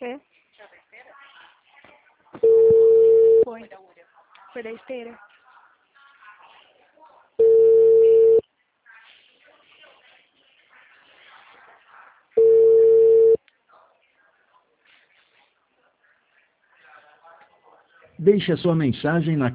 É? Foi. Foi da esteira. Deixe a sua mensagem na